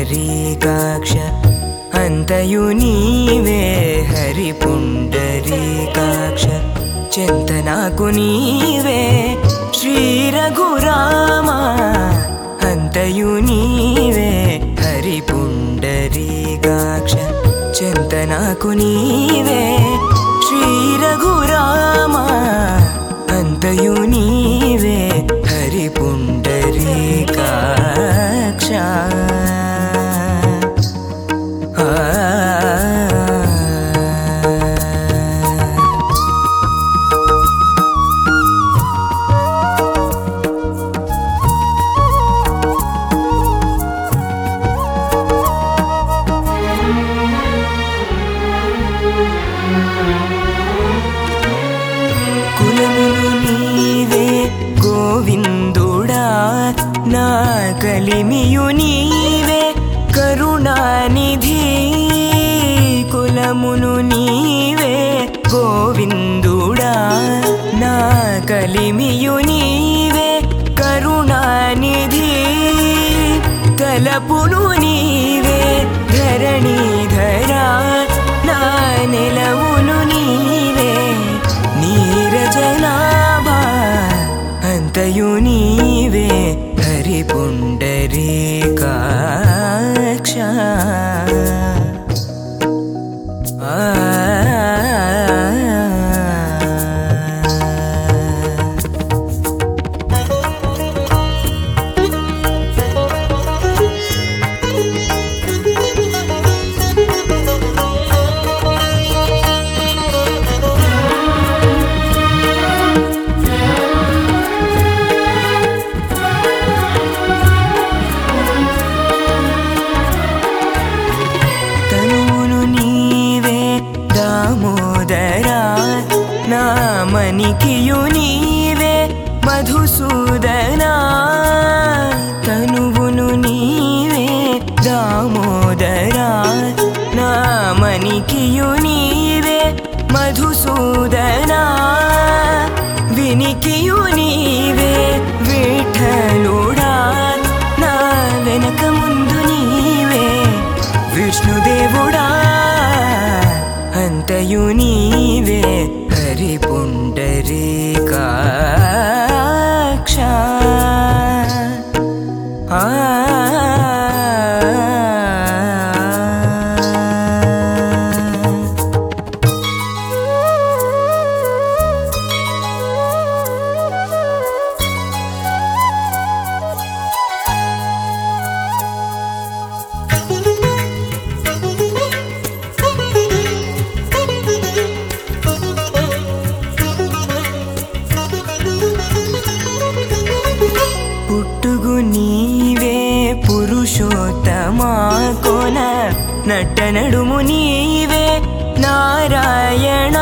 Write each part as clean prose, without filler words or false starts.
పుండరీకాక్ష అంతయు నీవే హరి పుండరీకాక్ష చింతనాకు నీవే శ్రీ రఘురామ అంతయు నీవే హరి పుండరీకాక్ష చింతనాకు నీవే శ్రీ రఘురామ అంతయు నీవే హరి పుండరీకాక్ష కులమును నీవే గోవిందుడా నా కలిమియు నీవే కరుణానిధి కులమును నీవే గోవిందుడా నా కలిమియు నీవే కరుణానిధి తలపును నీవే ధరణీధరా నా నెలవును నీవే నీరజనాభా అంతయు నీవే హరి పుండరీకాక్ష నామనికియు నీవే మధుసూదనా తనువును నీవే దామోదరా నామనికియు నీవే మధుసూదనా వినికియు నీవే విఠలుడా నా వెనక ముందు నీవే విష్ణుదేవుడా అంతయు నీవే హరి పుండరీకాక్ష పుట్టుగు నీవే పురుషోత్తమా కోన నట్ట నడుము నీవే నారాయణ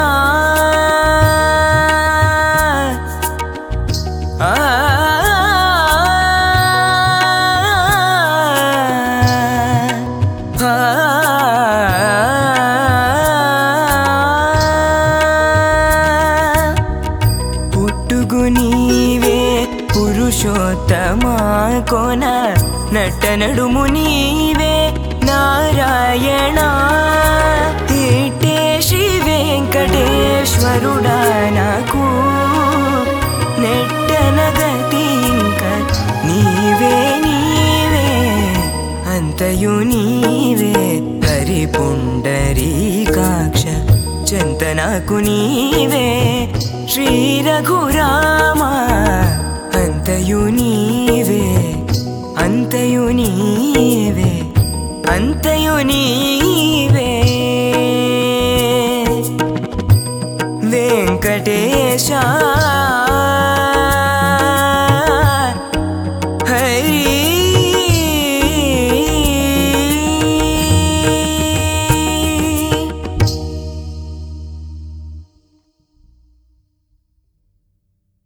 పుట్టుగు నీవే పురుషోత్తమా కోన నట్ట నడుము నీవే నారాయణ ఇట్టే శ్రీ వెంకటేశ్వరుడా నాకు నెట్టనగతి ఇంక నీవే నీవే అంతయు నీవే హరి పుండరీకాక్ష చింతనాకు నీవే శ్రీ రఘురామ అంతయు నీవే అంతయు నీవే అంతయు నీవే వెంకటేశ